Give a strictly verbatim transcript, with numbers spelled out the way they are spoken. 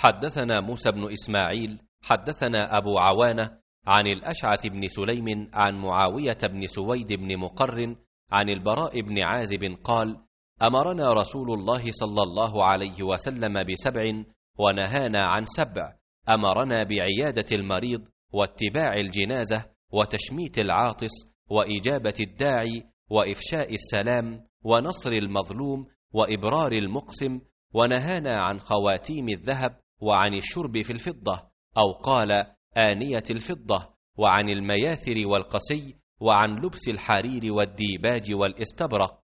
حدثنا موسى بن إسماعيل حدثنا أبو عوانة عن الأشعث بن سليم عن معاوية بن سويد بن مقرن عن البراء بن عازب قال: أمرنا رسول الله صلى الله عليه وسلم بسبع ونهانا عن سبع. أمرنا بعيادة المريض واتباع الجنازة وتشميت العاطس وإجابة الداعي وإفشاء السلام ونصر المظلوم وإبرار المقسم، ونهانا عن خواتيم الذهب وعن الشرب في الفضة، أو قال آنية الفضة، وعن المياثر والقسي، وعن لبس الحرير والديباج والاستبرق،